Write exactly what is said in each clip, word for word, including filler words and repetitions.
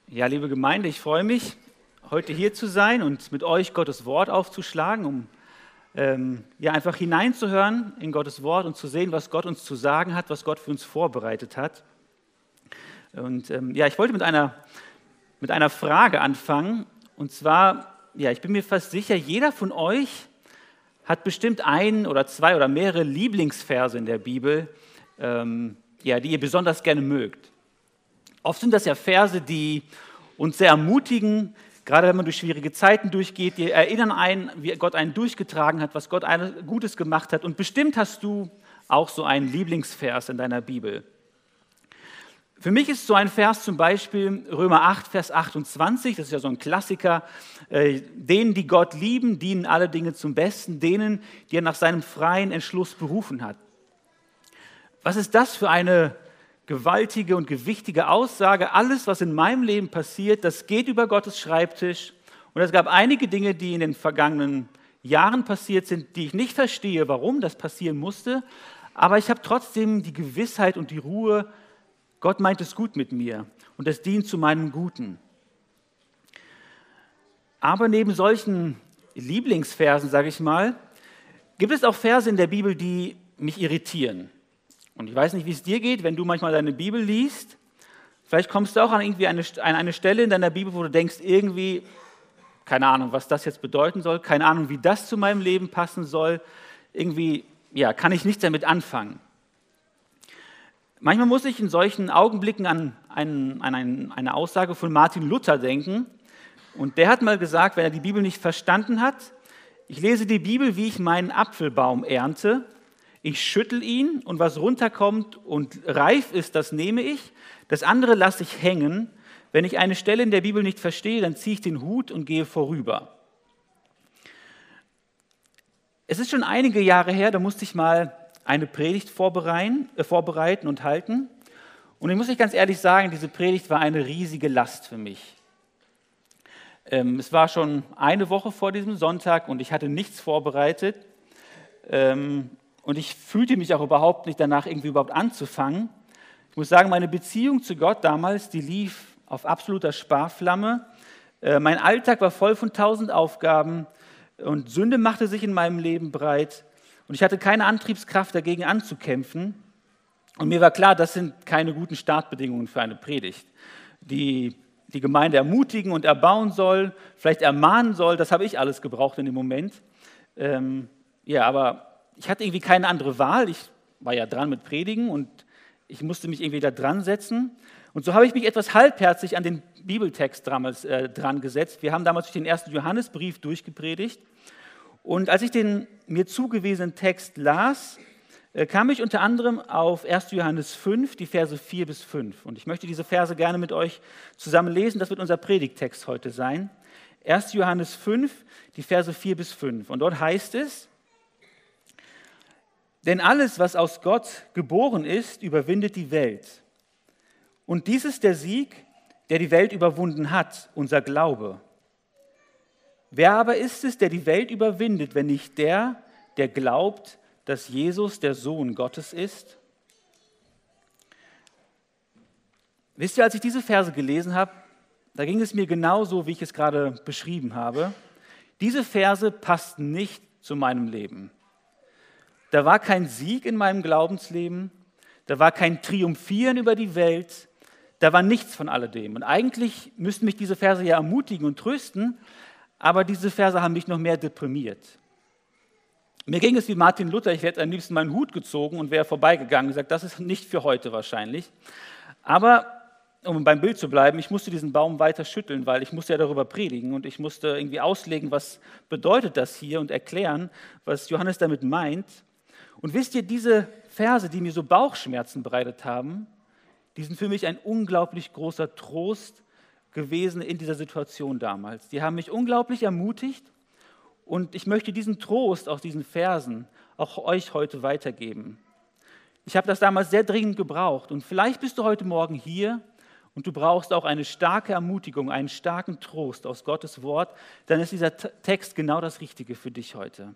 Ja, liebe Gemeinde, ich freue mich, heute hier zu sein und mit euch Gottes Wort aufzuschlagen, um ähm, ja, einfach hineinzuhören in Gottes Wort und zu sehen, was Gott uns zu sagen hat, was Gott für uns vorbereitet hat. Und ähm, ja, ich wollte mit einer, mit einer Frage anfangen. Und zwar, ja, ich bin mir fast sicher, jeder von euch hat bestimmt ein oder zwei oder mehrere Lieblingsverse in der Bibel, ähm, ja, die ihr besonders gerne mögt. Oft sind das ja Verse, die uns sehr ermutigen, gerade wenn man durch schwierige Zeiten durchgeht, die erinnern einen, wie Gott einen durchgetragen hat, was Gott Gutes gemacht hat. Und bestimmt hast du auch so einen Lieblingsvers in deiner Bibel. Für mich ist so ein Vers zum Beispiel Römer acht, Vers achtundzwanzig, das ist ja so ein Klassiker. Äh, denen, die Gott lieben, dienen alle Dinge zum Besten, denen, die er nach seinem freien Entschluss berufen hat. Was ist das für eine gewaltige und gewichtige Aussage? Alles, was in meinem Leben passiert, das geht über Gottes Schreibtisch. Und es gab einige Dinge, die in den vergangenen Jahren passiert sind, die ich nicht verstehe, warum das passieren musste. Aber ich habe trotzdem die Gewissheit und die Ruhe, Gott meint es gut mit mir und es dient zu meinem Guten. Aber neben solchen Lieblingsversen, sage ich mal, gibt es auch Verse in der Bibel, die mich irritieren. Und ich weiß nicht, wie es dir geht, wenn du manchmal deine Bibel liest. Vielleicht kommst du auch an irgendwie eine, an eine Stelle in deiner Bibel, wo du denkst, irgendwie, keine Ahnung, was das jetzt bedeuten soll, keine Ahnung, wie das zu meinem Leben passen soll. Irgendwie, ja, kann ich nichts damit anfangen. Manchmal muss ich in solchen Augenblicken an, einen, an einen, eine Aussage von Martin Luther denken. Und der hat mal gesagt, wenn er die Bibel nicht verstanden hat, ich lese die Bibel, wie ich meinen Apfelbaum ernte. Ich schüttel ihn und was runterkommt und reif ist, das nehme ich. Das andere lasse ich hängen. Wenn ich eine Stelle in der Bibel nicht verstehe, dann ziehe ich den Hut und gehe vorüber. Es ist schon einige Jahre her, da musste ich mal eine Predigt vorbereiten, äh, vorbereiten und halten. Und ich muss euch ganz ehrlich sagen, diese Predigt war eine riesige Last für mich. Ähm, es war schon eine Woche vor diesem Sonntag und ich hatte nichts vorbereitet. Ähm, Und ich fühlte mich auch überhaupt nicht danach, irgendwie überhaupt anzufangen. Ich muss sagen, meine Beziehung zu Gott damals, die lief auf absoluter Sparflamme. Äh, mein Alltag war voll von tausend Aufgaben und Sünde machte sich in meinem Leben breit. Und ich hatte keine Antriebskraft, dagegen anzukämpfen. Und mir war klar, das sind keine guten Startbedingungen für eine Predigt. Die die Gemeinde ermutigen und erbauen soll, vielleicht ermahnen soll, das habe ich alles gebraucht in dem Moment. Ähm, ja, aber ich hatte irgendwie keine andere Wahl. Ich war ja dran mit Predigen und ich musste mich irgendwie da dran setzen. Und so habe ich mich etwas halbherzig an den Bibeltext damals äh, dran gesetzt. Wir haben damals durch den ersten Johannesbrief durchgepredigt. Und als ich den mir zugewiesenen Text las, äh, kam ich unter anderem auf ersten Johannes fünf, die Verse vier bis fünf. Und ich möchte diese Verse gerne mit euch zusammen lesen. Das wird unser Predigttext heute sein. ersten Johannes fünf, die Verse vier bis fünf. Und dort heißt es: Denn alles, was aus Gott geboren ist, überwindet die Welt. Und dies ist der Sieg, der die Welt überwunden hat, unser Glaube. Wer aber ist es, der die Welt überwindet, wenn nicht der, der glaubt, dass Jesus der Sohn Gottes ist? Wisst ihr, als ich diese Verse gelesen habe, da ging es mir genauso, wie ich es gerade beschrieben habe. Diese Verse passten nicht zu meinem Leben. Da war kein Sieg in meinem Glaubensleben, da war kein Triumphieren über die Welt, da war nichts von alledem. Und eigentlich müssten mich diese Verse ja ermutigen und trösten, aber diese Verse haben mich noch mehr deprimiert. Mir ging es wie Martin Luther, ich hätte am liebsten meinen Hut gezogen und wäre vorbeigegangen und gesagt, das ist nicht für heute wahrscheinlich. Aber um beim Bild zu bleiben, ich musste diesen Baum weiter schütteln, weil ich musste ja darüber predigen und ich musste irgendwie auslegen, was bedeutet das hier und erklären, was Johannes damit meint. Und wisst ihr, diese Verse, die mir so Bauchschmerzen bereitet haben, die sind für mich ein unglaublich großer Trost gewesen in dieser Situation damals. Die haben mich unglaublich ermutigt und ich möchte diesen Trost aus diesen Versen auch euch heute weitergeben. Ich habe das damals sehr dringend gebraucht und vielleicht bist du heute Morgen hier und du brauchst auch eine starke Ermutigung, einen starken Trost aus Gottes Wort, dann ist dieser Text genau das Richtige für dich heute.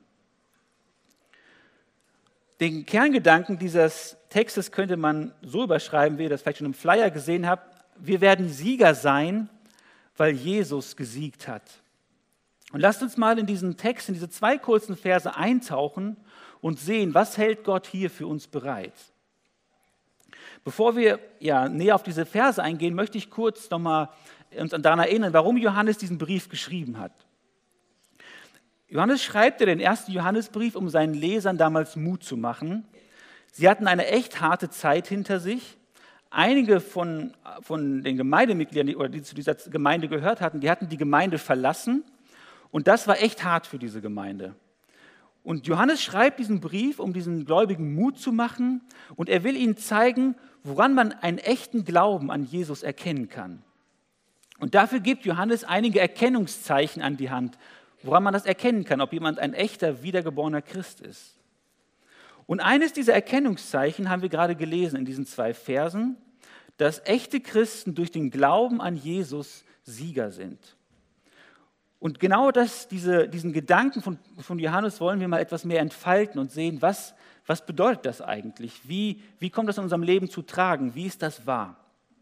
Den Kerngedanken dieses Textes könnte man so überschreiben, wie ihr das vielleicht schon im Flyer gesehen habt: Wir werden Sieger sein weil Jesus gesiegt hat. Und lasst uns mal in diesen Text, in diese zwei kurzen Verse eintauchen und sehen, was hält Gott hier für uns bereit. Bevor wir ja, näher auf diese Verse eingehen, möchte ich kurz nochmal uns daran erinnern, warum Johannes diesen Brief geschrieben hat. Johannes schreibt ja den ersten Johannesbrief, um seinen Lesern damals Mut zu machen. Sie hatten eine echt harte Zeit hinter sich. Einige von, von den Gemeindemitgliedern, oder die zu dieser Gemeinde gehört hatten, die hatten die Gemeinde verlassen. Und das war echt hart für diese Gemeinde. Und Johannes schreibt diesen Brief, um diesen Gläubigen Mut zu machen. Und er will ihnen zeigen, woran man einen echten Glauben an Jesus erkennen kann. Und dafür gibt Johannes einige Erkennungszeichen an die Hand, woran man das erkennen kann, ob jemand ein echter, wiedergeborener Christ ist. Und eines dieser Erkennungszeichen haben wir gerade gelesen in diesen zwei Versen, dass echte Christen durch den Glauben an Jesus Sieger sind. Und genau das, diese, diesen Gedanken von, von Johannes wollen wir mal etwas mehr entfalten und sehen, was, was bedeutet das eigentlich? Wie, wie kommt das in unserem Leben zu tragen? Wie ist das wahr?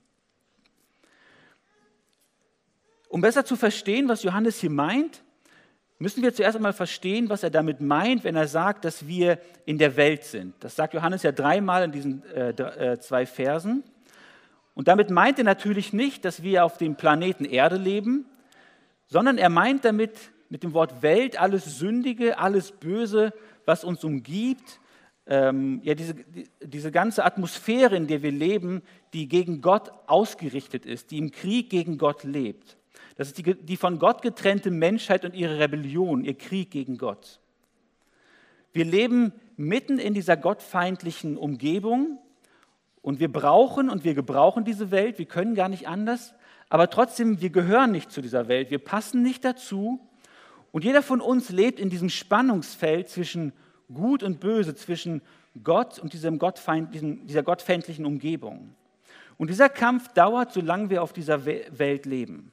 Um besser zu verstehen, was Johannes hier meint, müssen wir zuerst einmal verstehen, was er damit meint, wenn er sagt, dass wir in der Welt sind. Das sagt Johannes ja dreimal in diesen äh, äh, zwei Versen. Und damit meint er natürlich nicht, dass wir auf dem Planeten Erde leben, sondern er meint damit mit dem Wort Welt alles Sündige, alles Böse, was uns umgibt, ähm, ja, diese, die, diese ganze Atmosphäre, in der wir leben, die gegen Gott ausgerichtet ist, die im Krieg gegen Gott lebt. Das ist die, die von Gott getrennte Menschheit und ihre Rebellion, ihr Krieg gegen Gott. Wir leben mitten in dieser gottfeindlichen Umgebung und wir brauchen und wir gebrauchen diese Welt, wir können gar nicht anders. Aber trotzdem, wir gehören nicht zu dieser Welt, wir passen nicht dazu. Und jeder von uns lebt in diesem Spannungsfeld zwischen Gut und Böse, zwischen Gott und diesem Gottfeind, diesem, dieser gottfeindlichen Umgebung. Und dieser Kampf dauert, solange wir auf dieser Welt leben.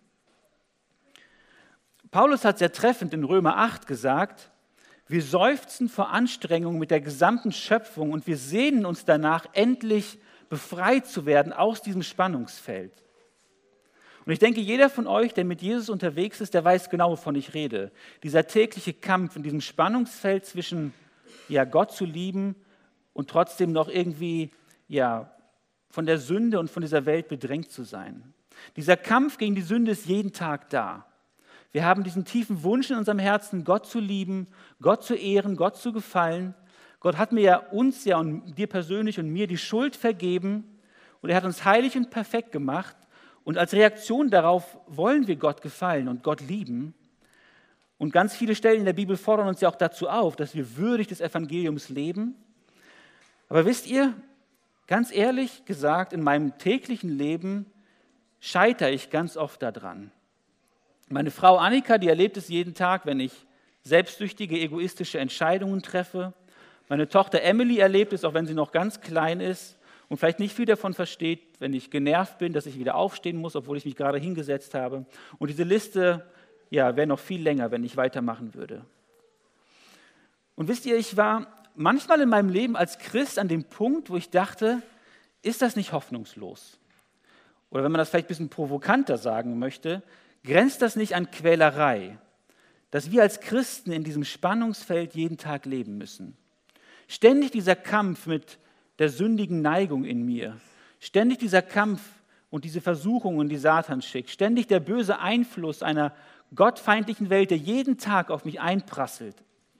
Paulus hat sehr treffend in Römer acht gesagt, wir seufzen vor Anstrengung mit der gesamten Schöpfung und wir sehnen uns danach, endlich befreit zu werden aus diesem Spannungsfeld. Und ich denke, jeder von euch, der mit Jesus unterwegs ist, der weiß genau, wovon ich rede. Dieser tägliche Kampf in diesem Spannungsfeld zwischen ja, Gott zu lieben und trotzdem noch irgendwie ja, von der Sünde und von dieser Welt bedrängt zu sein. Dieser Kampf gegen die Sünde ist jeden Tag da. Wir haben diesen tiefen Wunsch in unserem Herzen, Gott zu lieben, Gott zu ehren, Gott zu gefallen. Gott hat mir ja uns ja und dir persönlich und mir die Schuld vergeben und er hat uns heilig und perfekt gemacht. Und als Reaktion darauf wollen wir Gott gefallen und Gott lieben. Und ganz viele Stellen in der Bibel fordern uns ja auch dazu auf, dass wir würdig des Evangeliums leben. Aber wisst ihr, ganz ehrlich gesagt, in meinem täglichen Leben scheitere ich ganz oft daran. Meine Frau Annika, die erlebt es jeden Tag, wenn ich selbstsüchtige, egoistische Entscheidungen treffe. Meine Tochter Emily erlebt es, auch wenn sie noch ganz klein ist und vielleicht nicht viel davon versteht, wenn ich genervt bin, dass ich wieder aufstehen muss, obwohl ich mich gerade hingesetzt habe. Und diese Liste ja, wäre noch viel länger, wenn ich weitermachen würde. Und wisst ihr, ich war manchmal in meinem Leben als Christ an dem Punkt, wo ich dachte, ist das nicht hoffnungslos? Oder wenn man das vielleicht ein bisschen provokanter sagen möchte, grenzt das nicht an Quälerei, dass wir als Christen in diesem Spannungsfeld jeden Tag leben müssen? Ständig dieser Kampf mit der sündigen Neigung in mir, ständig dieser Kampf und diese Versuchungen, die Satan schickt, ständig der böse Einfluss einer gottfeindlichen Welt, der jeden Tag auf mich einprasselt.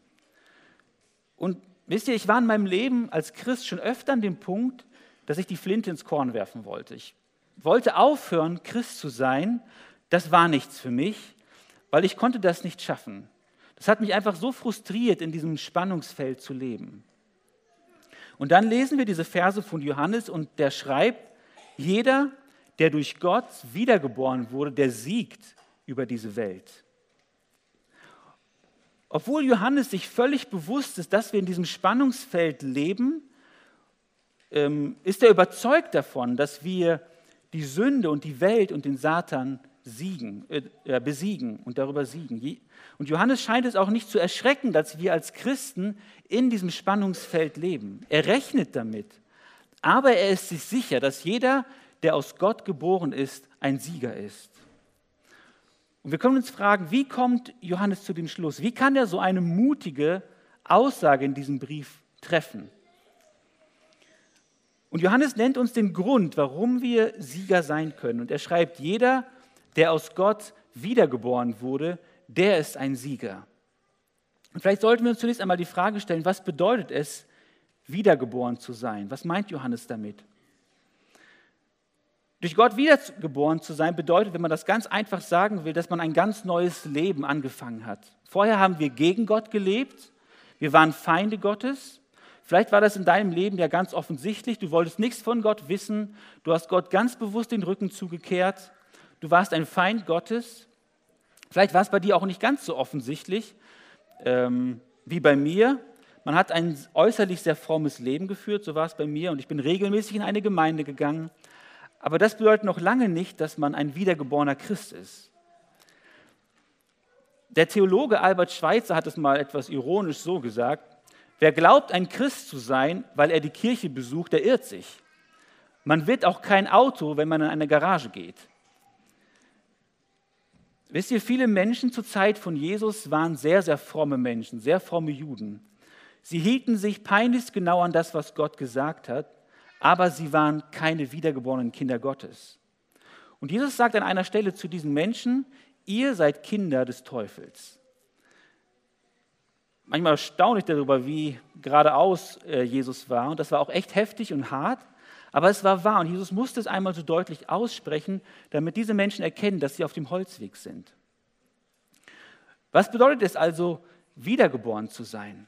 Und wisst ihr, ich war in meinem Leben als Christ schon öfter an dem Punkt, dass ich die Flinte ins Korn werfen wollte. Ich wollte aufhören, Christ zu sein. Das war nichts für mich, weil ich konnte das nicht schaffen. Das hat mich einfach so frustriert, in diesem Spannungsfeld zu leben. Und dann lesen wir diese Verse von Johannes und der schreibt, jeder, der durch Gott wiedergeboren wurde, der siegt über diese Welt. Obwohl Johannes sich völlig bewusst ist, dass wir in diesem Spannungsfeld leben, ist er überzeugt davon, dass wir die Sünde und die Welt und den Satan siegen, äh, besiegen und darüber siegen. Und Johannes scheint es auch nicht zu erschrecken, dass wir als Christen in diesem Spannungsfeld leben. Er rechnet damit, aber er ist sich sicher, dass jeder, der aus Gott geboren ist, ein Sieger ist. Und wir können uns fragen, wie kommt Johannes zu dem Schluss? Wie kann er so eine mutige Aussage in diesem Brief treffen? Und Johannes nennt uns den Grund, warum wir Sieger sein können. Und er schreibt, jeder, der aus Gott wiedergeboren wurde, der ist ein Sieger. Und vielleicht sollten wir uns zunächst einmal die Frage stellen, was bedeutet es, wiedergeboren zu sein? Was meint Johannes damit? Durch Gott wiedergeboren zu sein bedeutet, wenn man das ganz einfach sagen will, dass man ein ganz neues Leben angefangen hat. Vorher haben wir gegen Gott gelebt, wir waren Feinde Gottes. Vielleicht war das in deinem Leben ja ganz offensichtlich, du wolltest nichts von Gott wissen, du hast Gott ganz bewusst den Rücken zugekehrt, du warst ein Feind Gottes. Vielleicht war es bei dir auch nicht ganz so offensichtlich ähm, wie bei mir. Man hat ein äußerlich sehr frommes Leben geführt, so war es bei mir, und ich bin regelmäßig in eine Gemeinde gegangen. Aber das bedeutet noch lange nicht, dass man ein wiedergeborener Christ ist. Der Theologe Albert Schweitzer hat es mal etwas ironisch so gesagt: Wer glaubt, ein Christ zu sein, weil er die Kirche besucht, der irrt sich. Man wird auch kein Auto, wenn man in eine Garage geht. Wisst ihr, viele Menschen zur Zeit von Jesus waren sehr, sehr fromme Menschen, sehr fromme Juden. Sie hielten sich peinlichst genau an das, was Gott gesagt hat, aber sie waren keine wiedergeborenen Kinder Gottes. Und Jesus sagt an einer Stelle zu diesen Menschen: Ihr seid Kinder des Teufels. Manchmal staune ich darüber, wie geradeaus Jesus war. Und das war auch echt heftig und hart, aber es war wahr. Und Jesus musste es einmal so deutlich aussprechen, damit diese Menschen erkennen, dass sie auf dem Holzweg sind. Was bedeutet es also, wiedergeboren zu sein?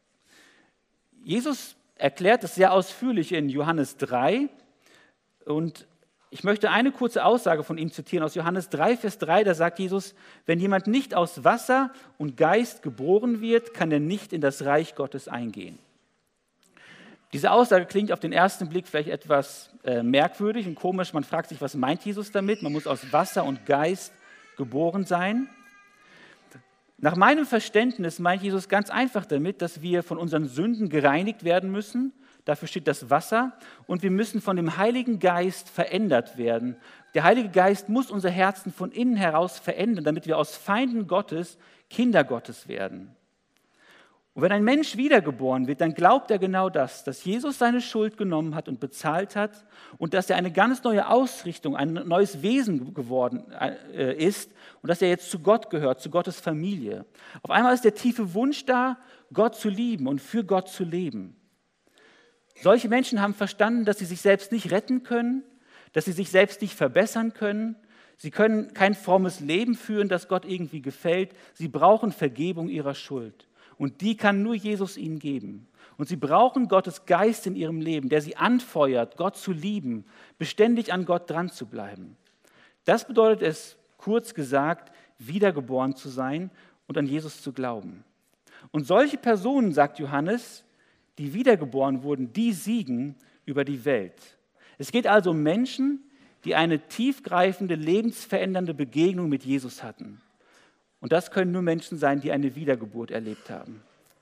Jesus erklärt es sehr ausführlich in Johannes drei. Und ich möchte eine kurze Aussage von ihm zitieren aus Johannes drei, Vers drei. Da sagt Jesus: Wenn jemand nicht aus Wasser und Geist geboren wird, kann er nicht in das Reich Gottes eingehen. Diese Aussage klingt auf den ersten Blick vielleicht etwas äh, merkwürdig und komisch. Man fragt sich, was meint Jesus damit? Man muss aus Wasser und Geist geboren sein. Nach meinem Verständnis meint Jesus ganz einfach damit, dass wir von unseren Sünden gereinigt werden müssen. Dafür steht das Wasser. Und wir müssen von dem Heiligen Geist verändert werden. Der Heilige Geist muss unser Herzen von innen heraus verändern, damit wir aus Feinden Gottes Kinder Gottes werden. Und wenn ein Mensch wiedergeboren wird, dann glaubt er genau das, dass Jesus seine Schuld genommen hat und bezahlt hat und dass er eine ganz neue Ausrichtung, ein neues Wesen geworden ist und dass er jetzt zu Gott gehört, zu Gottes Familie. Auf einmal ist der tiefe Wunsch da, Gott zu lieben und für Gott zu leben. Solche Menschen haben verstanden, dass sie sich selbst nicht retten können, dass sie sich selbst nicht verbessern können. Sie können kein frommes Leben führen, das Gott irgendwie gefällt. Sie brauchen Vergebung ihrer Schuld. Und die kann nur Jesus ihnen geben. Und sie brauchen Gottes Geist in ihrem Leben, der sie anfeuert, Gott zu lieben, beständig an Gott dran zu bleiben. Das bedeutet es, kurz gesagt, wiedergeboren zu sein und an Jesus zu glauben. Und solche Personen, sagt Johannes, die wiedergeboren wurden, die siegen über die Welt. Es geht also um Menschen, die eine tiefgreifende, lebensverändernde Begegnung mit Jesus hatten. Und das können nur Menschen sein, die eine Wiedergeburt erlebt haben.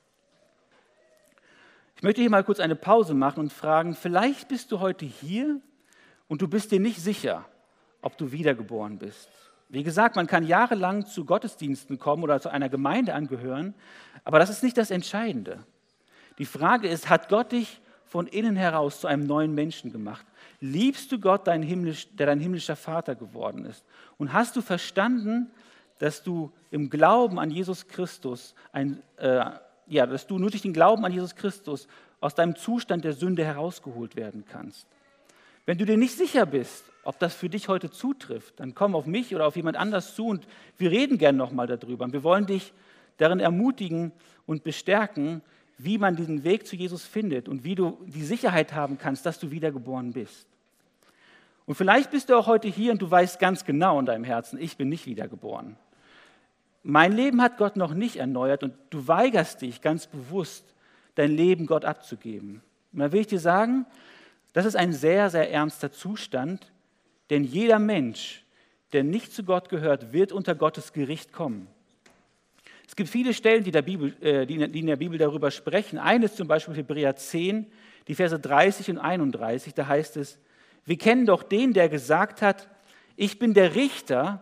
Ich möchte hier mal kurz eine Pause machen und fragen, vielleicht bist du heute hier und du bist dir nicht sicher, ob du wiedergeboren bist. Wie gesagt, man kann jahrelang zu Gottesdiensten kommen oder zu einer Gemeinde angehören, aber das ist nicht das Entscheidende. Die Frage ist, hat Gott dich von innen heraus zu einem neuen Menschen gemacht? Liebst du Gott, dein himmlisch, der dein himmlischer Vater geworden ist? Und hast du verstanden, dass du im Glauben an Jesus Christus, ein, äh, ja, dass du nur durch den Glauben an Jesus Christus aus deinem Zustand der Sünde herausgeholt werden kannst? Wenn du dir nicht sicher bist, ob das für dich heute zutrifft, dann komm auf mich oder auf jemand anders zu und wir reden gerne nochmal darüber. Und wir wollen dich darin ermutigen und bestärken, wie man diesen Weg zu Jesus findet und wie du die Sicherheit haben kannst, dass du wiedergeboren bist. Und vielleicht bist du auch heute hier und du weißt ganz genau in deinem Herzen, ich bin nicht wiedergeboren. Mein Leben hat Gott noch nicht erneuert und du weigerst dich ganz bewusst, dein Leben Gott abzugeben. Und da will ich dir sagen, das ist ein sehr, sehr ernster Zustand, denn jeder Mensch, der nicht zu Gott gehört, wird unter Gottes Gericht kommen. Es gibt viele Stellen, die, der Bibel, äh, die in der Bibel darüber sprechen. Eine ist zum Beispiel Hebräer zehn, die Verse dreißig und einunddreißig. Da heißt es: Wir kennen doch den, der gesagt hat, ich bin der Richter,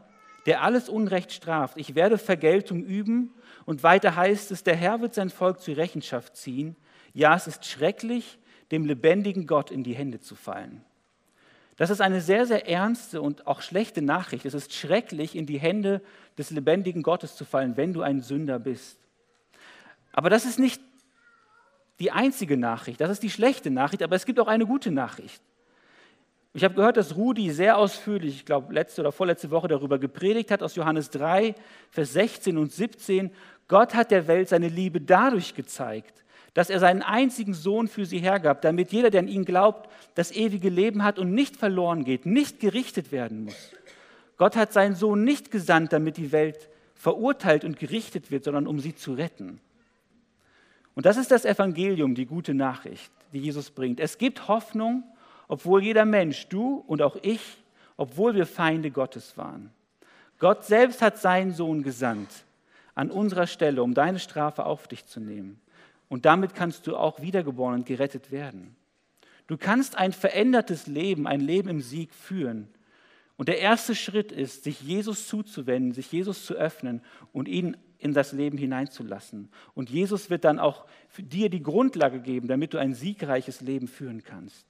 der alles Unrecht straft. Ich werde Vergeltung üben. Und weiter heißt es, der Herr wird sein Volk zur Rechenschaft ziehen. Ja, es ist schrecklich, dem lebendigen Gott in die Hände zu fallen. Das ist eine sehr, sehr ernste und auch schlechte Nachricht. Es ist schrecklich, in die Hände des lebendigen Gottes zu fallen, wenn du ein Sünder bist. Aber das ist nicht die einzige Nachricht, das ist die schlechte Nachricht, aber es gibt auch eine gute Nachricht. Ich habe gehört, dass Rudi sehr ausführlich, ich glaube letzte oder vorletzte Woche darüber gepredigt hat, aus Johannes drei, Vers sechzehn und siebzehn. Gott hat der Welt seine Liebe dadurch gezeigt, dass er seinen einzigen Sohn für sie hergab, damit jeder, der an ihn glaubt, das ewige Leben hat und nicht verloren geht, nicht gerichtet werden muss. Gott hat seinen Sohn nicht gesandt, damit die Welt verurteilt und gerichtet wird, sondern um sie zu retten. Und das ist das Evangelium, die gute Nachricht, die Jesus bringt. Es gibt Hoffnung, obwohl jeder Mensch, du und auch ich, obwohl wir Feinde Gottes waren. Gott selbst hat seinen Sohn gesandt an unserer Stelle, um deine Strafe auf dich zu nehmen. Und damit kannst du auch wiedergeboren und gerettet werden. Du kannst ein verändertes Leben, ein Leben im Sieg führen. Und der erste Schritt ist, sich Jesus zuzuwenden, sich Jesus zu öffnen und ihn in das Leben hineinzulassen. Und Jesus wird dann auch für dir die Grundlage geben, damit du ein siegreiches Leben führen kannst.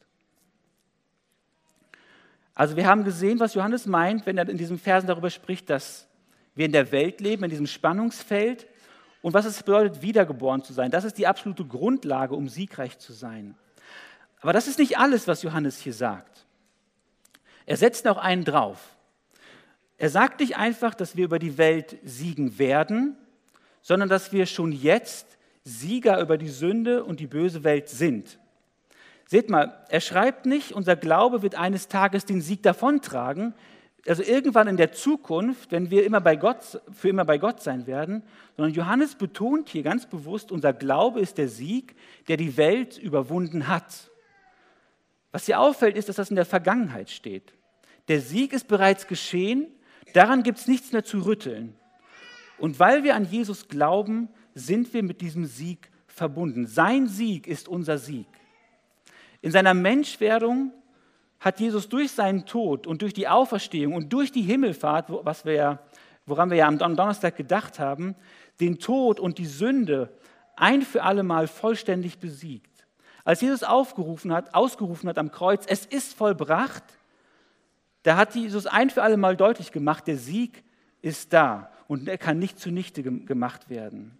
Also wir haben gesehen, was Johannes meint, wenn er in diesen Versen darüber spricht, dass wir in der Welt leben, in diesem Spannungsfeld, und was es bedeutet, wiedergeboren zu sein. Das ist die absolute Grundlage, um siegreich zu sein. Aber das ist nicht alles, was Johannes hier sagt. Er setzt noch einen drauf. Er sagt nicht einfach, dass wir über die Welt siegen werden, sondern dass wir schon jetzt Sieger über die Sünde und die böse Welt sind. Seht mal, er schreibt nicht, unser Glaube wird eines Tages den Sieg davontragen, also irgendwann in der Zukunft, wenn wir immer bei Gott, für immer bei Gott sein werden, sondern Johannes betont hier ganz bewusst, unser Glaube ist der Sieg, der die Welt überwunden hat. Was hier auffällt, ist, dass das in der Vergangenheit steht. Der Sieg ist bereits geschehen, daran gibt es nichts mehr zu rütteln. Und weil wir an Jesus glauben, sind wir mit diesem Sieg verbunden. Sein Sieg ist unser Sieg. In seiner Menschwerdung hat Jesus durch seinen Tod und durch die Auferstehung und durch die Himmelfahrt, was wir ja, woran wir ja am Donnerstag gedacht haben, den Tod und die Sünde ein für alle Mal vollständig besiegt. Als Jesus aufgerufen hat, ausgerufen hat am Kreuz, es ist vollbracht, da hat Jesus ein für alle Mal deutlich gemacht, der Sieg ist da und er kann nicht zunichte gemacht werden.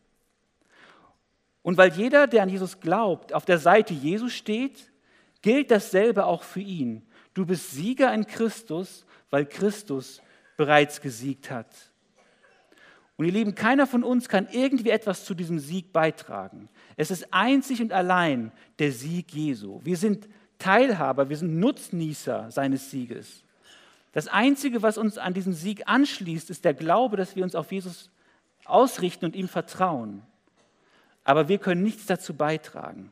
Und weil jeder, der an Jesus glaubt, auf der Seite Jesu steht, gilt dasselbe auch für ihn. Du bist Sieger in Christus, weil Christus bereits gesiegt hat. Und ihr Lieben, keiner von uns kann irgendwie etwas zu diesem Sieg beitragen. Es ist einzig und allein der Sieg Jesu. Wir sind Teilhaber, wir sind Nutznießer seines Sieges. Das Einzige, was uns an diesen Sieg anschließt, ist der Glaube, dass wir uns auf Jesus ausrichten und ihm vertrauen. Aber wir können nichts dazu beitragen.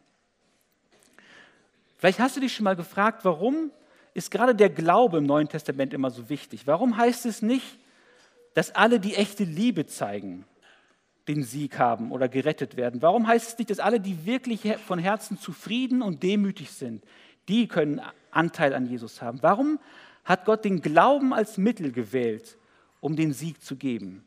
Vielleicht hast du dich schon mal gefragt, warum ist gerade der Glaube im Neuen Testament immer so wichtig? Warum heißt es nicht, dass alle, die echte Liebe zeigen, den Sieg haben oder gerettet werden? Warum heißt es nicht, dass alle, die wirklich von Herzen zufrieden und demütig sind, die können Anteil an Jesus haben? Warum hat Gott den Glauben als Mittel gewählt, um den Sieg zu geben?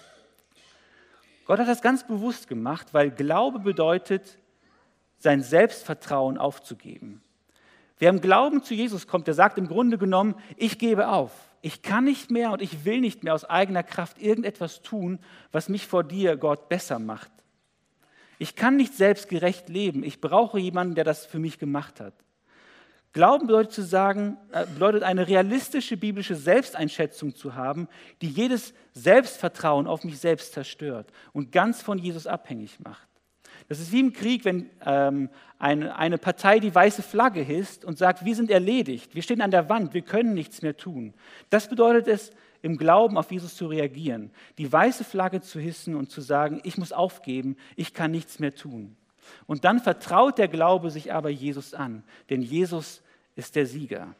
Gott hat das ganz bewusst gemacht, weil Glaube bedeutet, sein Selbstvertrauen aufzugeben. Wer im Glauben zu Jesus kommt, der sagt im Grunde genommen, ich gebe auf. Ich kann nicht mehr und ich will nicht mehr aus eigener Kraft irgendetwas tun, was mich vor dir, Gott, besser macht. Ich kann nicht selbstgerecht leben. Ich brauche jemanden, der das für mich gemacht hat. Glauben bedeutet zu sagen, bedeutet eine realistische biblische Selbsteinschätzung zu haben, die jedes Selbstvertrauen auf mich selbst zerstört und ganz von Jesus abhängig macht. Das ist wie im Krieg, wenn ähm, eine, eine Partei die weiße Flagge hisst und sagt, wir sind erledigt, wir stehen an der Wand, wir können nichts mehr tun. Das bedeutet es, im Glauben auf Jesus zu reagieren, die weiße Flagge zu hissen und zu sagen, ich muss aufgeben, ich kann nichts mehr tun. Und dann vertraut der Glaube sich aber Jesus an, denn Jesus ist der Sieger.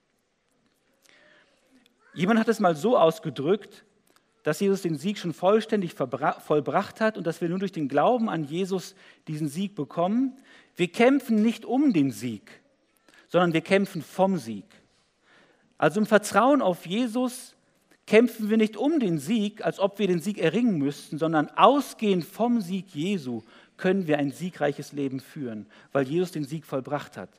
Jemand hat es mal so ausgedrückt, dass Jesus den Sieg schon vollständig vollbracht hat und dass wir nur durch den Glauben an Jesus diesen Sieg bekommen. Wir kämpfen nicht um den Sieg, sondern wir kämpfen vom Sieg. Also im Vertrauen auf Jesus kämpfen wir nicht um den Sieg, als ob wir den Sieg erringen müssten, sondern ausgehend vom Sieg Jesu können wir ein siegreiches Leben führen, weil Jesus den Sieg vollbracht hat.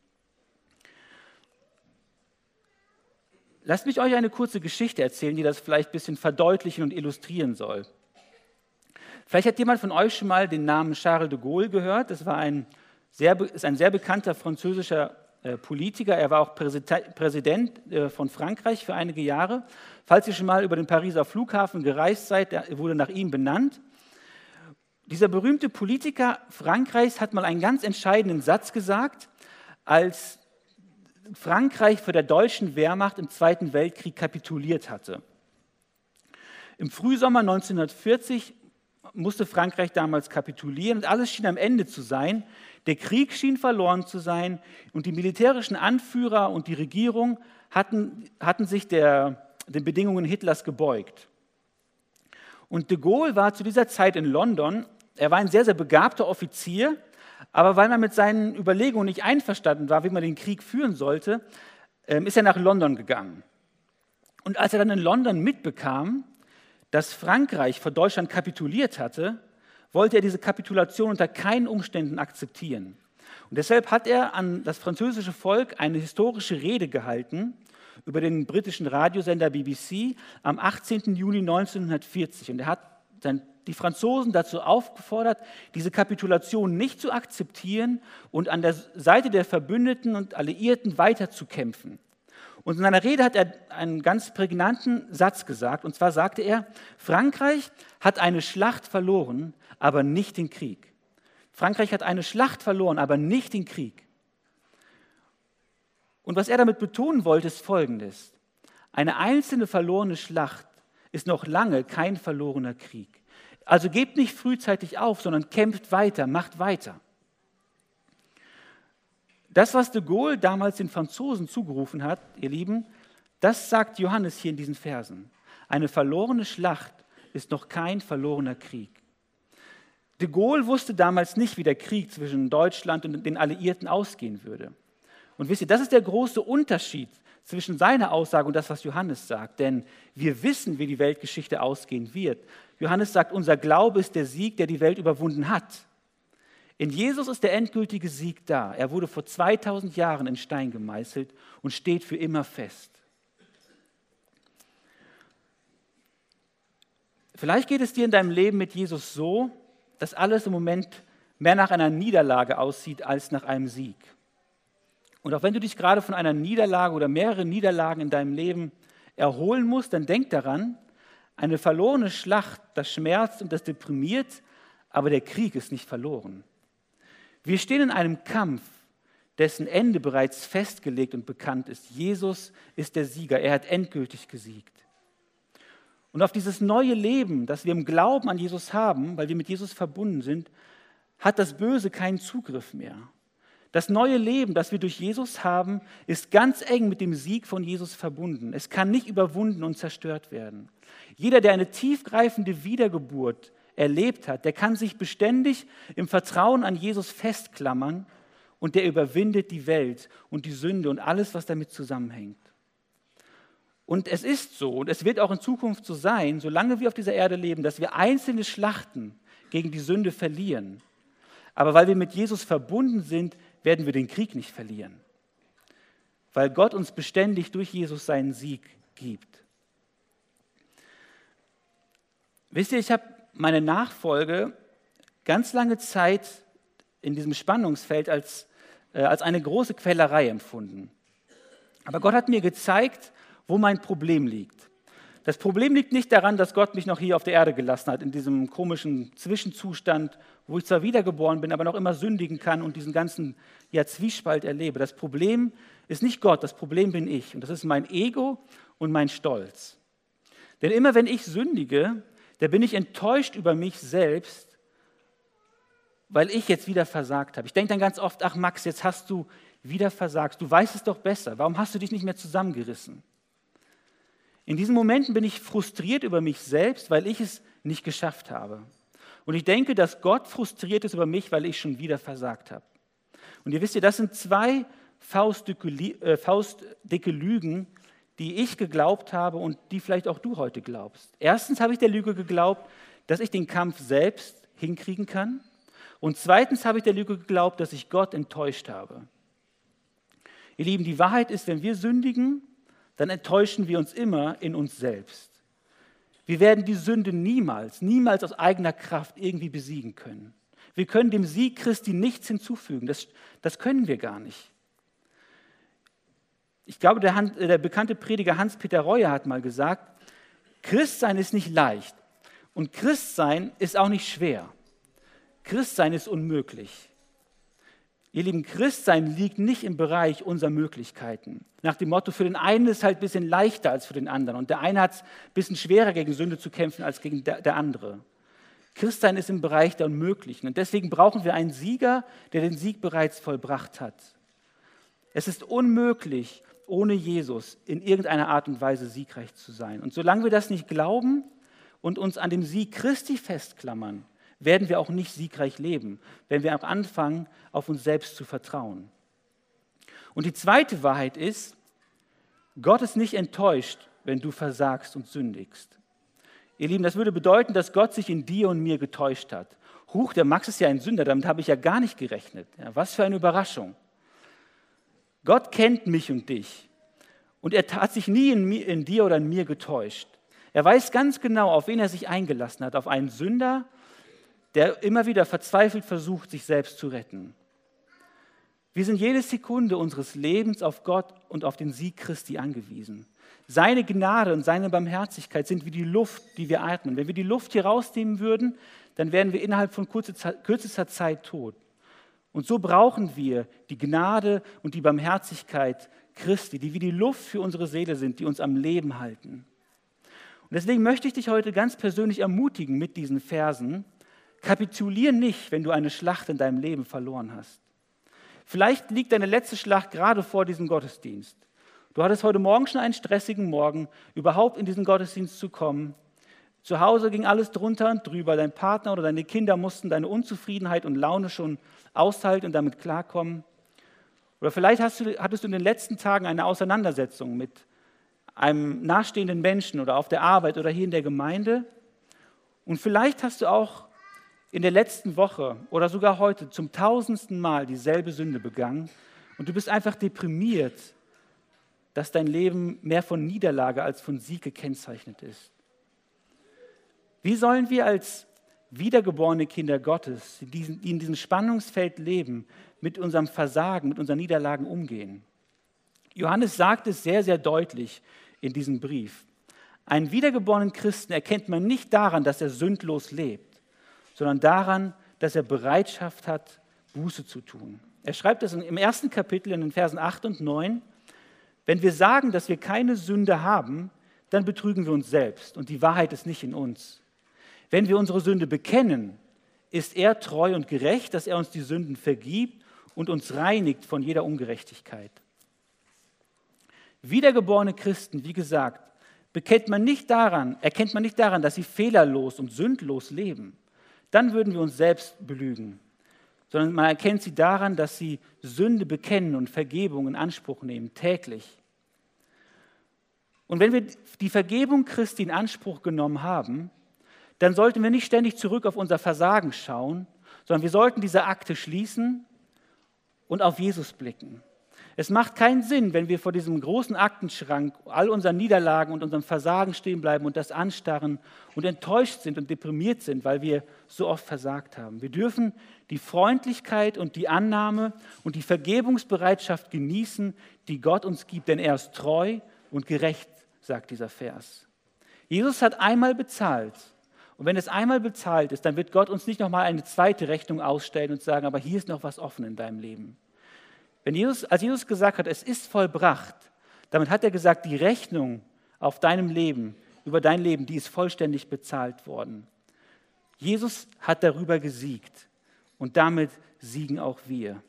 Lasst mich euch eine kurze Geschichte erzählen, die das vielleicht ein bisschen verdeutlichen und illustrieren soll. Vielleicht hat jemand von euch schon mal den Namen Charles de Gaulle gehört. Das war ein sehr, ist ein sehr bekannter französischer äh, Politiker. Er war auch Präsident, Präsident äh, von Frankreich für einige Jahre. Falls ihr schon mal über den Pariser Flughafen gereist seid, der wurde nach ihm benannt. Dieser berühmte Politiker Frankreichs hat mal einen ganz entscheidenden Satz gesagt, als Frankreich vor der deutschen Wehrmacht im Zweiten Weltkrieg kapituliert hatte. Im Frühsommer neunzehnhundertvierzig musste Frankreich damals kapitulieren und alles schien am Ende zu sein. Der Krieg schien verloren zu sein und die militärischen Anführer und die Regierung hatten, hatten sich der, den Bedingungen Hitlers gebeugt. Und de Gaulle war zu dieser Zeit in London. Er war ein sehr, sehr begabter Offizier, aber weil man mit seinen Überlegungen nicht einverstanden war, wie man den Krieg führen sollte, ist er nach London gegangen. Und als er dann in London mitbekam, dass Frankreich vor Deutschland kapituliert hatte, wollte er diese Kapitulation unter keinen Umständen akzeptieren. Und deshalb hat er an das französische Volk eine historische Rede gehalten über den britischen Radiosender B B C am achtzehnten Juni neunzehnhundertvierzig. Und er hat dann die Franzosen dazu aufgefordert, diese Kapitulation nicht zu akzeptieren und an der Seite der Verbündeten und Alliierten weiterzukämpfen. Und in seiner Rede hat er einen ganz prägnanten Satz gesagt, und zwar sagte er, Frankreich hat eine Schlacht verloren, aber nicht den Krieg. Frankreich hat eine Schlacht verloren, aber nicht den Krieg. Und was er damit betonen wollte, ist Folgendes. Eine einzelne verlorene Schlacht ist noch lange kein verlorener Krieg. Also gebt nicht frühzeitig auf, sondern kämpft weiter, macht weiter. Das, was de Gaulle damals den Franzosen zugerufen hat, ihr Lieben, das sagt Johannes hier in diesen Versen. Eine verlorene Schlacht ist noch kein verlorener Krieg. De Gaulle wusste damals nicht, wie der Krieg zwischen Deutschland und den Alliierten ausgehen würde. Und wisst ihr, das ist der große Unterschied zwischen seiner Aussage und das, was Johannes sagt. Denn wir wissen, wie die Weltgeschichte ausgehen wird. Johannes sagt, unser Glaube ist der Sieg, der die Welt überwunden hat. In Jesus ist der endgültige Sieg da. Er wurde vor zweitausend Jahren in Stein gemeißelt und steht für immer fest. Vielleicht geht es dir in deinem Leben mit Jesus so, dass alles im Moment mehr nach einer Niederlage aussieht als nach einem Sieg. Und auch wenn du dich gerade von einer Niederlage oder mehreren Niederlagen in deinem Leben erholen musst, dann denk daran, eine verlorene Schlacht, das schmerzt und das deprimiert, aber der Krieg ist nicht verloren. Wir stehen in einem Kampf, dessen Ende bereits festgelegt und bekannt ist. Jesus ist der Sieger, er hat endgültig gesiegt. Und auf dieses neue Leben, das wir im Glauben an Jesus haben, weil wir mit Jesus verbunden sind, hat das Böse keinen Zugriff mehr. Das neue Leben, das wir durch Jesus haben, ist ganz eng mit dem Sieg von Jesus verbunden. Es kann nicht überwunden und zerstört werden. Jeder, der eine tiefgreifende Wiedergeburt erlebt hat, der kann sich beständig im Vertrauen an Jesus festklammern und der überwindet die Welt und die Sünde und alles, was damit zusammenhängt. Und es ist so, und es wird auch in Zukunft so sein, solange wir auf dieser Erde leben, dass wir einzelne Schlachten gegen die Sünde verlieren. Aber weil wir mit Jesus verbunden sind, werden wir den Krieg nicht verlieren. Weil Gott uns beständig durch Jesus seinen Sieg gibt. Wisst ihr, ich habe meine Nachfolge ganz lange Zeit in diesem Spannungsfeld als, äh, als eine große Quälerei empfunden. Aber Gott hat mir gezeigt, wo mein Problem liegt. Das Problem liegt nicht daran, dass Gott mich noch hier auf der Erde gelassen hat, in diesem komischen Zwischenzustand, wo ich zwar wiedergeboren bin, aber noch immer sündigen kann und diesen ganzen ja, Zwiespalt erlebe. Das Problem ist nicht Gott, das Problem bin ich. Und das ist mein Ego und mein Stolz. Denn immer wenn ich sündige, da bin ich enttäuscht über mich selbst, weil ich jetzt wieder versagt habe. Ich denke dann ganz oft, ach Max, jetzt hast du wieder versagt. Du weißt es doch besser. Warum hast du dich nicht mehr zusammengerissen? In diesen Momenten bin ich frustriert über mich selbst, weil ich es nicht geschafft habe. Und ich denke, dass Gott frustriert ist über mich, weil ich schon wieder versagt habe. Und ihr wisst ja, das sind zwei faustdicke, äh, faustdicke Lügen, die ich geglaubt habe und die vielleicht auch du heute glaubst. Erstens habe ich der Lüge geglaubt, dass ich den Kampf selbst hinkriegen kann. Und zweitens habe ich der Lüge geglaubt, dass ich Gott enttäuscht habe. Ihr Lieben, die Wahrheit ist, wenn wir sündigen, dann enttäuschen wir uns immer in uns selbst. Wir werden die Sünde niemals, niemals aus eigener Kraft irgendwie besiegen können. Wir können dem Sieg Christi nichts hinzufügen. Das, das können wir gar nicht. Ich glaube, der, Hand, der bekannte Prediger Hans-Peter Reuer hat mal gesagt, Christsein ist nicht leicht und Christsein ist auch nicht schwer. Christsein ist unmöglich. Ihr Lieben, Christsein liegt nicht im Bereich unserer Möglichkeiten. Nach dem Motto, für den einen ist es halt ein bisschen leichter als für den anderen. Und der eine hat es ein bisschen schwerer, gegen Sünde zu kämpfen, als gegen der andere. Christsein ist im Bereich der Unmöglichen. Und deswegen brauchen wir einen Sieger, der den Sieg bereits vollbracht hat. Es ist unmöglich, ohne Jesus in irgendeiner Art und Weise siegreich zu sein. Und solange wir das nicht glauben und uns an dem Sieg Christi festklammern, werden wir auch nicht siegreich leben, wenn wir auch anfangen, auf uns selbst zu vertrauen. Und die zweite Wahrheit ist, Gott ist nicht enttäuscht, wenn du versagst und sündigst. Ihr Lieben, das würde bedeuten, dass Gott sich in dir und mir getäuscht hat. Huch, der Max ist ja ein Sünder, damit habe ich ja gar nicht gerechnet. Ja, was für eine Überraschung. Gott kennt mich und dich und er hat sich nie in, mir, in dir oder in mir getäuscht. Er weiß ganz genau, auf wen er sich eingelassen hat, auf einen Sünder, der immer wieder verzweifelt versucht, sich selbst zu retten. Wir sind jede Sekunde unseres Lebens auf Gott und auf den Sieg Christi angewiesen. Seine Gnade und seine Barmherzigkeit sind wie die Luft, die wir atmen. Wenn wir die Luft hier rausnehmen würden, dann wären wir innerhalb von kürzester Zeit tot. Und so brauchen wir die Gnade und die Barmherzigkeit Christi, die wie die Luft für unsere Seele sind, die uns am Leben halten. Und deswegen möchte ich dich heute ganz persönlich ermutigen mit diesen Versen. Kapitulier nicht, wenn du eine Schlacht in deinem Leben verloren hast. Vielleicht liegt deine letzte Schlacht gerade vor diesem Gottesdienst. Du hattest heute Morgen schon einen stressigen Morgen, überhaupt in diesen Gottesdienst zu kommen. Zu Hause ging alles drunter und drüber. Dein Partner oder deine Kinder mussten deine Unzufriedenheit und Laune schon aushalten und damit klarkommen. Oder vielleicht hast du, hattest du in den letzten Tagen eine Auseinandersetzung mit einem nahestehenden Menschen oder auf der Arbeit oder hier in der Gemeinde. Und vielleicht hast du auch in der letzten Woche oder sogar heute zum tausendsten Mal dieselbe Sünde begangen und du bist einfach deprimiert, dass dein Leben mehr von Niederlage als von Sieg gekennzeichnet ist. Wie sollen wir als wiedergeborene Kinder Gottes, die in diesem Spannungsfeld leben, mit unserem Versagen, mit unseren Niederlagen umgehen? Johannes sagt es sehr, sehr deutlich in diesem Brief. Einen wiedergeborenen Christen erkennt man nicht daran, dass er sündlos lebt, sondern daran, dass er Bereitschaft hat, Buße zu tun. Er schreibt das im ersten Kapitel in den Versen acht und neun. Wenn wir sagen, dass wir keine Sünde haben, dann betrügen wir uns selbst und die Wahrheit ist nicht in uns. Wenn wir unsere Sünde bekennen, ist er treu und gerecht, dass er uns die Sünden vergibt und uns reinigt von jeder Ungerechtigkeit. Wiedergeborene Christen, wie gesagt, bekennt man nicht daran, erkennt man nicht daran, dass sie fehlerlos und sündlos leben. Dann würden wir uns selbst belügen. Sondern man erkennt sie daran, dass sie Sünde bekennen und Vergebung in Anspruch nehmen, täglich. Und wenn wir die Vergebung Christi in Anspruch genommen haben, dann sollten wir nicht ständig zurück auf unser Versagen schauen, sondern wir sollten diese Akte schließen und auf Jesus blicken. Es macht keinen Sinn, wenn wir vor diesem großen Aktenschrank all unseren Niederlagen und unserem Versagen stehen bleiben und das anstarren und enttäuscht sind und deprimiert sind, weil wir so oft versagt haben. Wir dürfen die Freundlichkeit und die Annahme und die Vergebungsbereitschaft genießen, die Gott uns gibt, denn er ist treu und gerecht, sagt dieser Vers. Jesus hat einmal bezahlt. Und wenn es einmal bezahlt ist, dann wird Gott uns nicht nochmal eine zweite Rechnung ausstellen und sagen, aber hier ist noch was offen in deinem Leben. Wenn Jesus, als Jesus gesagt hat, es ist vollbracht, damit hat er gesagt, die Rechnung auf deinem Leben, über dein Leben, die ist vollständig bezahlt worden. Jesus hat darüber gesiegt und damit siegen auch wir.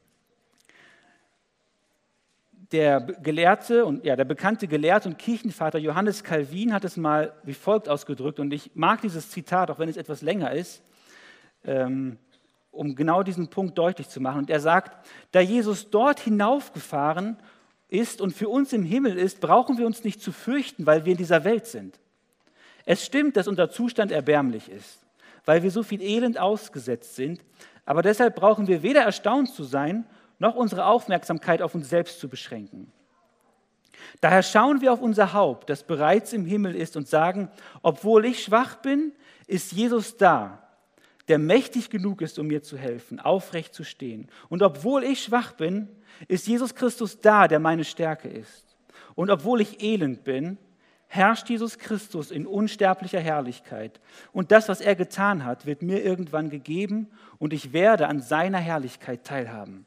Der Gelehrte und ja, der bekannte Gelehrte und Kirchenvater Johannes Calvin hat es mal wie folgt ausgedrückt und ich mag dieses Zitat, auch wenn es etwas länger ist, ähm, um genau diesen Punkt deutlich zu machen. Und er sagt, da Jesus dort hinaufgefahren ist und für uns im Himmel ist, brauchen wir uns nicht zu fürchten, weil wir in dieser Welt sind. Es stimmt, dass unser Zustand erbärmlich ist, weil wir so viel Elend ausgesetzt sind, aber deshalb brauchen wir weder erstaunt zu sein, noch unsere Aufmerksamkeit auf uns selbst zu beschränken. Daher schauen wir auf unser Haupt, das bereits im Himmel ist, und sagen, obwohl ich schwach bin, ist Jesus da, der mächtig genug ist, um mir zu helfen, aufrecht zu stehen. Und obwohl ich schwach bin, ist Jesus Christus da, der meine Stärke ist. Und obwohl ich elend bin, herrscht Jesus Christus in unsterblicher Herrlichkeit. Und das, was er getan hat, wird mir irgendwann gegeben und ich werde an seiner Herrlichkeit teilhaben.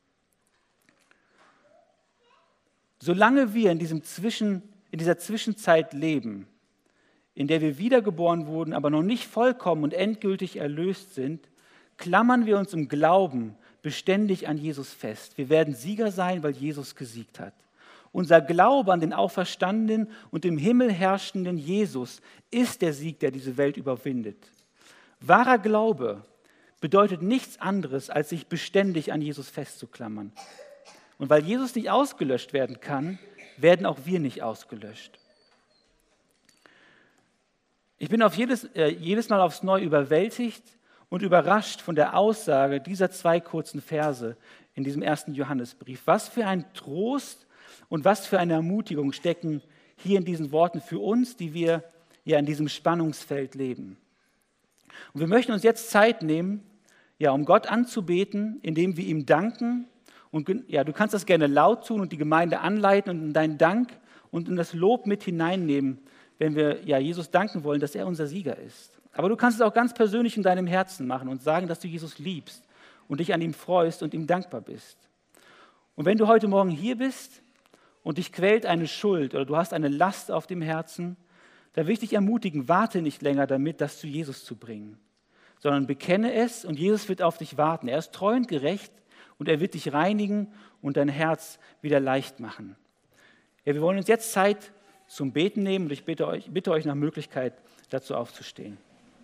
Solange wir in, diesem Zwischen, in dieser Zwischenzeit leben, in der wir wiedergeboren wurden, aber noch nicht vollkommen und endgültig erlöst sind, klammern wir uns im Glauben beständig an Jesus fest. Wir werden Sieger sein, weil Jesus gesiegt hat. Unser Glaube an den Auferstandenen und im Himmel herrschenden Jesus ist der Sieg, der diese Welt überwindet. Wahrer Glaube bedeutet nichts anderes, als sich beständig an Jesus festzuklammern. Und weil Jesus nicht ausgelöscht werden kann, werden auch wir nicht ausgelöscht. Ich bin auf jedes, äh, jedes Mal aufs Neue überwältigt und überrascht von der Aussage dieser zwei kurzen Verse in diesem ersten Johannesbrief. Was für ein Trost und was für eine Ermutigung stecken hier in diesen Worten für uns, die wir ja in diesem Spannungsfeld leben. Und wir möchten uns jetzt Zeit nehmen, ja, um Gott anzubeten, indem wir ihm danken. Und ja, du kannst das gerne laut tun und die Gemeinde anleiten und in deinen Dank und in das Lob mit hineinnehmen, wenn wir ja, Jesus danken wollen, dass er unser Sieger ist. Aber du kannst es auch ganz persönlich in deinem Herzen machen und sagen, dass du Jesus liebst und dich an ihm freust und ihm dankbar bist. Und wenn du heute Morgen hier bist und dich quält eine Schuld oder du hast eine Last auf dem Herzen, dann will ich dich ermutigen, warte nicht länger damit, das zu Jesus zu bringen, sondern bekenne es und Jesus wird auf dich warten. Er ist treu und gerecht und er wird dich reinigen und dein Herz wieder leicht machen. Ja, wir wollen uns jetzt Zeit zum Beten nehmen und ich bitte euch, bitte euch nach Möglichkeit, dazu aufzustehen.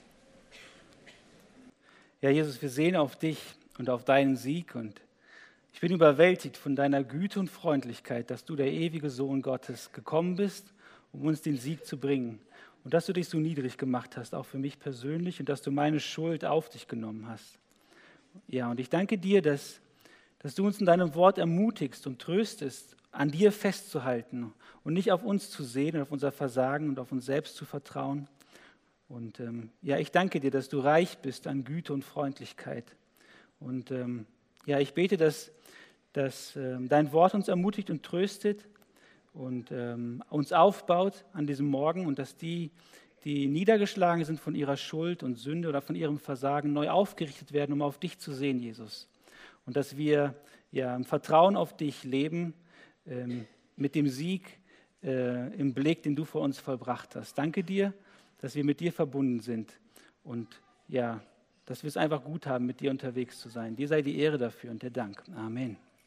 Ja, Jesus, wir sehen auf dich und auf deinen Sieg und ich bin überwältigt von deiner Güte und Freundlichkeit, dass du, der ewige Sohn Gottes, gekommen bist, um uns den Sieg zu bringen und dass du dich so niedrig gemacht hast, auch für mich persönlich und dass du meine Schuld auf dich genommen hast. Ja, und ich danke dir, dass, dass du uns in deinem Wort ermutigst und tröstest, an dir festzuhalten und nicht auf uns zu sehen und auf unser Versagen und auf uns selbst zu vertrauen. Und ähm, ja, ich danke dir, dass du reich bist an Güte und Freundlichkeit. Und ähm, ja, ich bete, dass, dass ähm, dein Wort uns ermutigt und tröstet und ähm, uns aufbaut an diesem Morgen und dass die, die niedergeschlagen sind von ihrer Schuld und Sünde oder von ihrem Versagen, neu aufgerichtet werden, um auf dich zu sehen, Jesus. Und dass wir ja, im Vertrauen auf dich leben, ähm, mit dem Sieg äh, im Blick, den du vor uns vollbracht hast. Danke dir, dass wir mit dir verbunden sind und ja, dass wir es einfach gut haben, mit dir unterwegs zu sein. Dir sei die Ehre dafür und der Dank. Amen.